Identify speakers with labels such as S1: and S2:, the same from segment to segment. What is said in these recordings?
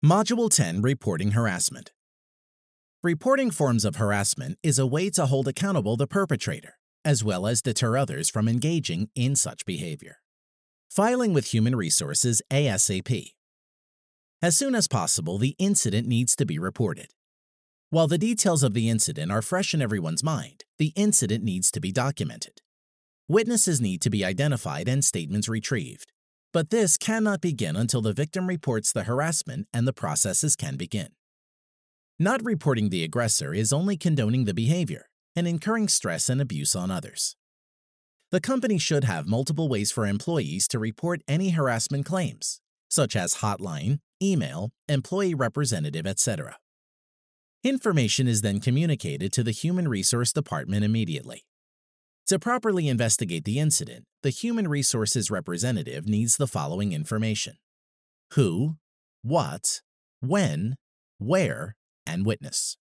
S1: Module 10 Reporting Harassment. Reporting forms of harassment is a way to hold accountable the perpetrator, as well as deter others from engaging in such behavior. Filing with Human Resources ASAP. As soon as possible, the incident needs to be reported. While the details of the incident are fresh in everyone's mind, the incident needs to be documented. Witnesses need to be identified and statements retrieved. But this cannot begin until the victim reports the harassment and the processes can begin. Not reporting the aggressor is only condoning the behavior and incurring stress and abuse on others. The company should have multiple ways for employees to report any harassment claims, such as hotline, email, employee representative, etc. Information is then communicated to the Human Resource Department immediately. To properly investigate the incident, the Human Resources representative needs the following information: who, what, when, where, and witness.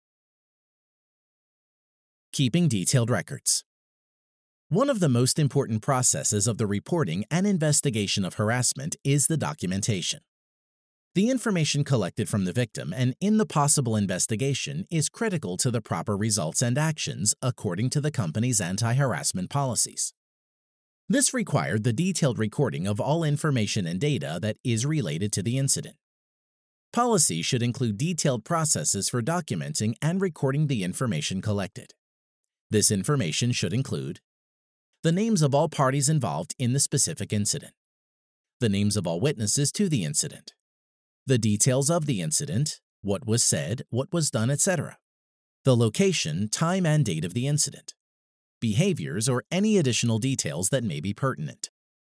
S1: Keeping detailed records. One of the most important processes of the reporting and investigation of harassment is the documentation. The information collected from the victim and in the possible investigation is critical to the proper results and actions according to the company's anti-harassment policies. This required the detailed recording of all information and data that is related to the incident. Policy should include detailed processes for documenting and recording the information collected. This information should include the names of all parties involved in the specific incident, the names of all witnesses to the incident, the details of the incident, what was said, what was done, etc., the location, time, and date of the incident, behaviors or any additional details that may be pertinent.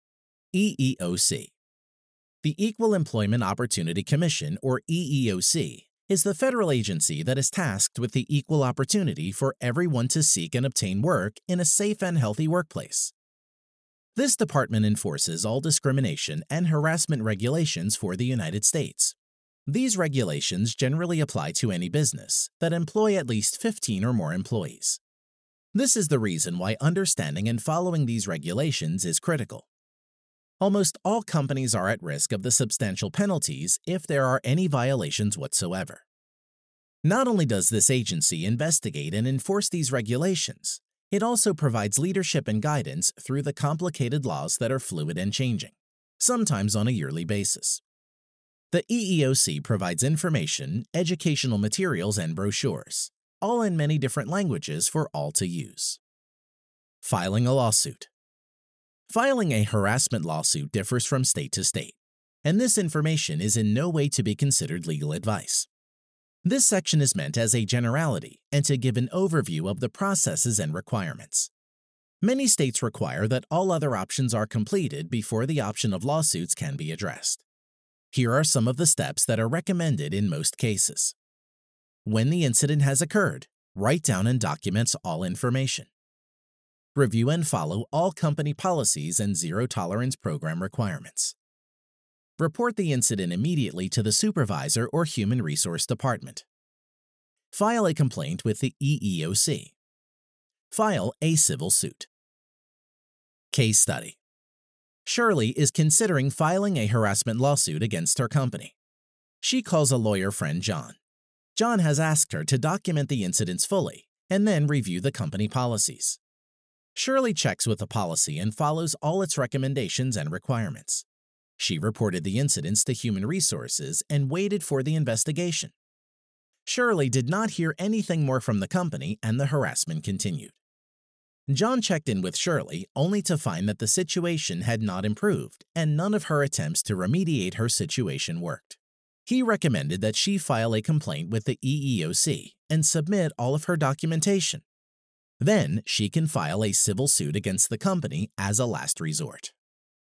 S1: EEOC. The Equal Employment Opportunity Commission, or EEOC, is the federal agency that is tasked with the equal opportunity for everyone to seek and obtain work in a safe and healthy workplace. This department enforces all discrimination and harassment regulations for the United States. These regulations generally apply to any business that employ at least 15 or more employees. This is the reason why understanding and following these regulations is critical. Almost all companies are at risk of the substantial penalties if there are any violations whatsoever. Not only does this agency investigate and enforce these regulations, it also provides leadership and guidance through the complicated laws that are fluid and changing, sometimes on a yearly basis. The EEOC provides information, educational materials, and brochures, all in many different languages for all to use. Filing a lawsuit. Filing a harassment lawsuit differs from state to state, and this information is in no way to be considered legal advice. This section is meant as a generality and to give an overview of the processes and requirements. Many states require that all other options are completed before the option of lawsuits can be addressed. Here are some of the steps that are recommended in most cases. When the incident has occurred, write down and document all information. Review and follow all company policies and zero-tolerance program requirements. Report the incident immediately to the supervisor or Human Resource Department. File a complaint with the EEOC. File a civil suit. Case study. Shirley is considering filing a harassment lawsuit against her company. She calls a lawyer friend, John. John has asked her to document the incidents fully and then review the company policies. Shirley checks with the policy and follows all its recommendations and requirements. She reported the incidents to Human Resources and waited for the investigation. Shirley did not hear anything more from the company and the harassment continued. John checked in with Shirley only to find that the situation had not improved and none of her attempts to remediate her situation worked. He recommended that she file a complaint with the EEOC and submit all of her documentation. Then she can file a civil suit against the company as a last resort.